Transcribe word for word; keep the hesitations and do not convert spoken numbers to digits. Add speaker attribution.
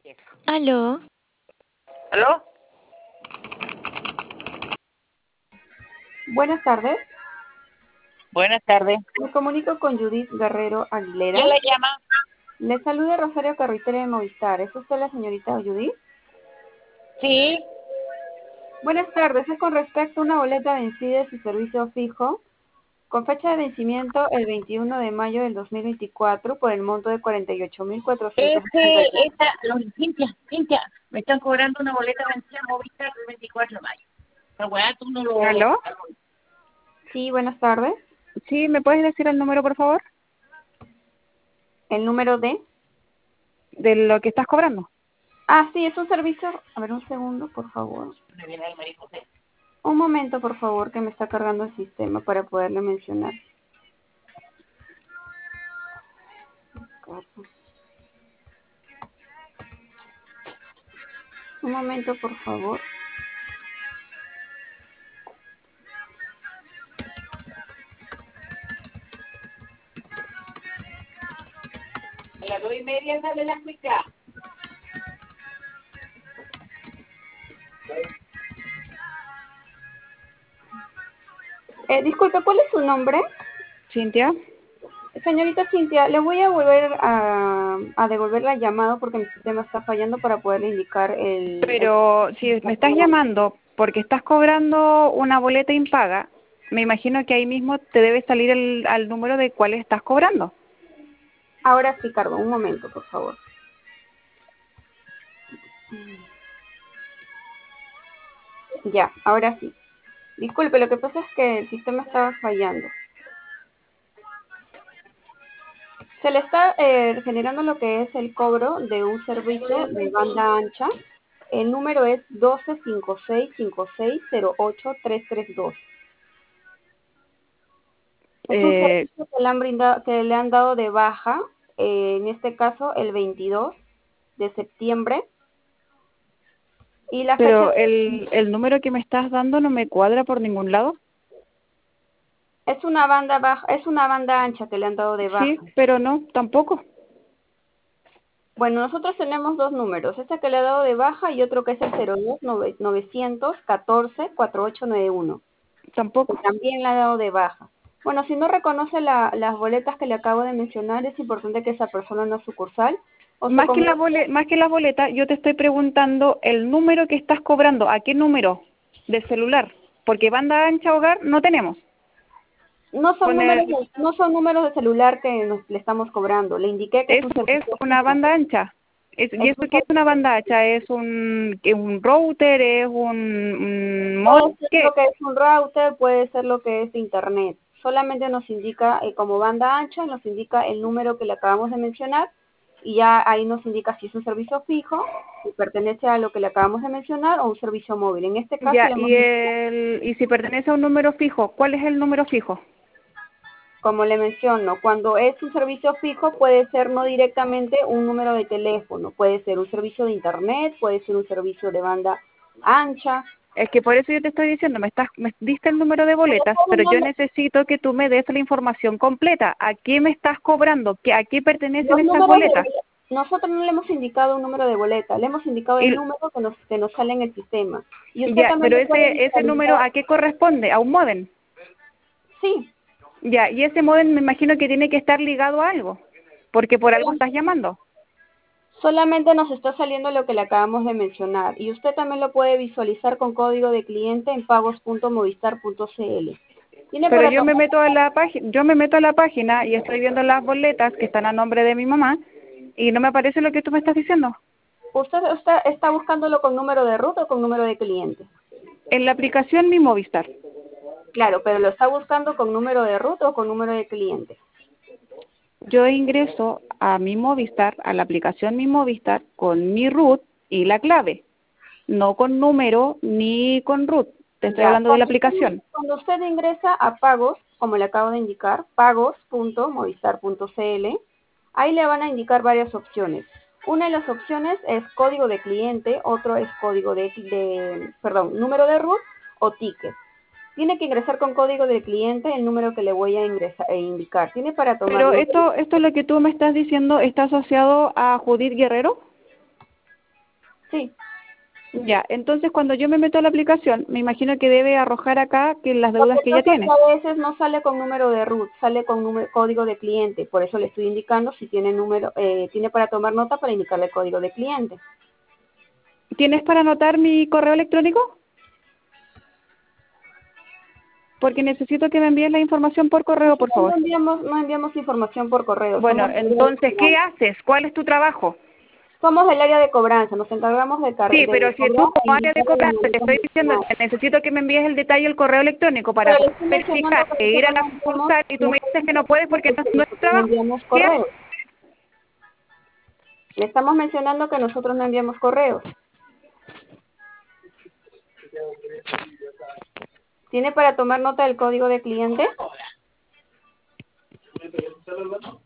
Speaker 1: Aló.
Speaker 2: ¿Aló?
Speaker 3: Buenas tardes.
Speaker 2: Buenas tardes.
Speaker 3: Me comunico con Judith Guerrero Aguilera.
Speaker 2: ¿Quién la llama?
Speaker 3: Le saluda Rosario Carretera de Movistar. ¿Es usted la señorita Judith?
Speaker 2: Sí.
Speaker 3: Buenas tardes. Es con respecto a una boleta vencida de su servicio fijo con fecha de vencimiento el veintiuno de mayo del dos mil veinticuatro por el monto de cuarenta y ocho mil cuatrocientos sesenta y
Speaker 2: Ese,
Speaker 3: tres.
Speaker 2: esa, los, Cintia, Cintia, me están cobrando una boleta vencida Movistar del veinticuatro de mayo. La weá, tú no lo...
Speaker 4: ¿Aló?
Speaker 3: Sí, buenas tardes.
Speaker 4: Sí, ¿me puedes decir el número, por favor?
Speaker 3: El número de...
Speaker 4: De lo que estás cobrando.
Speaker 3: Ah, sí, es un servicio... A ver, un segundo, por favor.
Speaker 2: Me viene el María José.
Speaker 3: Un momento, por favor, que me está cargando el sistema para poderle mencionar. Un momento, por favor.
Speaker 2: A las dos y media sale la cuica.
Speaker 3: Eh, disculpe, ¿cuál es su nombre?
Speaker 4: Cintia.
Speaker 3: Señorita Cintia, le voy a volver a, a devolver la llamada porque mi sistema está fallando para poderle indicar el...
Speaker 4: Pero
Speaker 3: el-
Speaker 4: si me estás llamando porque estás cobrando una boleta impaga, me imagino que ahí mismo te debe salir el al número de cuál estás cobrando.
Speaker 3: Ahora sí, Carlos, un momento, por favor. Ya, ahora sí. Disculpe, lo que pasa es que el sistema estaba fallando. Se le está eh, generando lo que es el cobro de un servicio de banda ancha. El número es doce cinco seis cinco seis cero ocho tres tres dos. Es un
Speaker 4: Eh,
Speaker 3: servicio que le han brindado, que le han dado de baja, eh, en este caso el veintidós de septiembre. Y la fecha
Speaker 4: pero el, el número que me estás dando no me cuadra por ningún lado.
Speaker 3: es una banda baja, es una banda ancha que le han dado de baja.
Speaker 4: Sí, pero no, tampoco.
Speaker 3: Bueno, nosotros tenemos dos números, este que le ha dado de baja y otro que es el cero dos nueve uno cuatro cuatro ocho nueve uno, que
Speaker 4: Tampoco.
Speaker 3: también le ha dado de baja. Bueno, si no reconoce la, las boletas que le acabo de mencionar, es importante que esa persona no sucursal o se
Speaker 4: Más que la
Speaker 3: comunique.
Speaker 4: bole, más que la boleta, yo te estoy preguntando el número que estás cobrando. ¿A qué número de celular? Porque banda ancha hogar no tenemos.
Speaker 3: No son
Speaker 4: Con el-
Speaker 3: números de, no son números de celular que nos, le estamos cobrando. Le indiqué que es
Speaker 4: es
Speaker 3: un
Speaker 4: es
Speaker 3: servicio
Speaker 4: una
Speaker 3: fijo.
Speaker 4: banda ancha. Es, ¿y
Speaker 3: Es
Speaker 4: esto
Speaker 3: un
Speaker 4: qué es una
Speaker 3: servicio
Speaker 4: banda ancha? ¿Es un, es un router? ¿Es un, un modem?
Speaker 3: Puede ser
Speaker 4: ¿Qué?
Speaker 3: lo que es un router, puede ser lo que es internet. Solamente nos indica, eh, como banda ancha, nos indica el número que le acabamos de mencionar y ya ahí nos indica si es un servicio fijo, si pertenece a lo que le acabamos de mencionar o un servicio móvil. En este caso
Speaker 4: Ya,
Speaker 3: le hemos
Speaker 4: y el y si pertenece a un número fijo, ¿cuál es el número fijo?
Speaker 3: Como le menciono, cuando es un servicio fijo puede ser no directamente un número de teléfono, puede ser un servicio de internet, puede ser un servicio de banda ancha.
Speaker 4: Es que por eso yo te estoy diciendo, me estás me diste el número de
Speaker 3: Pero
Speaker 4: boletas,
Speaker 3: todo
Speaker 4: pero yo
Speaker 3: no-
Speaker 4: necesito que tú me des la información completa. ¿A qué me estás cobrando? ¿Qué- ¿A qué pertenecen
Speaker 3: Los
Speaker 4: estas
Speaker 3: números de
Speaker 4: boletas?
Speaker 3: boleta, nosotros no le hemos indicado un número de boleta, le hemos indicado el
Speaker 4: Y
Speaker 3: número que nos, que nos sale en el sistema. Y usted
Speaker 4: ya,
Speaker 3: también
Speaker 4: pero
Speaker 3: lo puede
Speaker 4: ese ese número,
Speaker 3: visualizar.
Speaker 4: ¿a qué corresponde? ¿A un modem?
Speaker 3: Sí,
Speaker 4: Ya, y ese modem me imagino que tiene que estar ligado a algo, porque por algo
Speaker 3: sola-
Speaker 4: estás llamando.
Speaker 3: solamente nos está saliendo lo que le acabamos de mencionar. Y usted también lo puede visualizar con código de cliente en pagos punto movistar punto c l. Tiene
Speaker 4: Pero
Speaker 3: para
Speaker 4: yo
Speaker 3: tomar,
Speaker 4: me meto a la página, yo me meto a la página y estoy viendo las boletas que están a nombre de mi mamá y no me aparece lo que tú me estás diciendo.
Speaker 3: usted está, está buscándolo con número de ruta o con número de cliente.
Speaker 4: En la aplicación Mi Movistar.
Speaker 3: Claro, pero lo está buscando con número de ruta o con número de cliente.
Speaker 4: Yo ingreso a Mi Movistar, a la aplicación Mi Movistar, con mi root y la clave, no con número ni con root. Te estoy
Speaker 3: Ya,
Speaker 4: hablando de la
Speaker 3: cuando usted,
Speaker 4: aplicación.
Speaker 3: cuando usted ingresa a pagos, como le acabo de indicar, pagos punto movistar punto c l, ahí le van a indicar varias opciones. Una de las opciones es código de cliente, otro es código de, de perdón, número de root o ticket. Tiene que ingresar con código de cliente el número que le voy a ingresar, e indicar. Tiene para tomar
Speaker 4: Pero
Speaker 3: nota.
Speaker 4: esto, esto es lo que tú me estás diciendo, ¿está asociado a Judith Guerrero?
Speaker 3: Sí.
Speaker 4: Ya, entonces cuando yo me meto a la aplicación, me imagino que debe arrojar acá que las
Speaker 3: Lo
Speaker 4: deudas
Speaker 3: que
Speaker 4: que ella
Speaker 3: pasa es
Speaker 4: tiene.
Speaker 3: que a veces no sale con número de root, sale con número, código de cliente. Por eso le estoy indicando si tiene número, eh, tiene para tomar nota para indicarle el código de cliente.
Speaker 4: ¿Tienes para anotar mi correo electrónico? Porque necesito que me envíes la información por correo, por
Speaker 3: Nosotros no
Speaker 4: favor.
Speaker 3: enviamos, no enviamos información por correo,
Speaker 4: Bueno,
Speaker 3: somos el área de
Speaker 4: entonces, ¿qué
Speaker 3: cobranza.
Speaker 4: haces? ¿Cuál es tu trabajo?
Speaker 3: Somos el área de cobranza, nos encargamos de, car
Speaker 4: Sí,
Speaker 3: de
Speaker 4: pero si tú
Speaker 3: cobrar e
Speaker 4: como área de
Speaker 3: indicar el
Speaker 4: cobranza te
Speaker 3: monedero
Speaker 4: estoy diciendo
Speaker 3: mencionado.
Speaker 4: que necesito que me envíes el detalle del correo electrónico para
Speaker 3: Pero le
Speaker 4: poder
Speaker 3: estoy mencionando
Speaker 4: verificar
Speaker 3: que
Speaker 4: e ir a
Speaker 3: nosotros
Speaker 4: la
Speaker 3: no enviamos,
Speaker 4: sucursal y tú
Speaker 3: le
Speaker 4: me
Speaker 3: estoy
Speaker 4: dices que no puedes
Speaker 3: mencionando
Speaker 4: porque no,
Speaker 3: que
Speaker 4: no es tu
Speaker 3: nosotros no
Speaker 4: trabajo.
Speaker 3: enviamos
Speaker 4: ¿Qué haces?
Speaker 3: correos. Le estamos mencionando que nosotros no enviamos correos. ¿Tiene para tomar nota del código de cliente?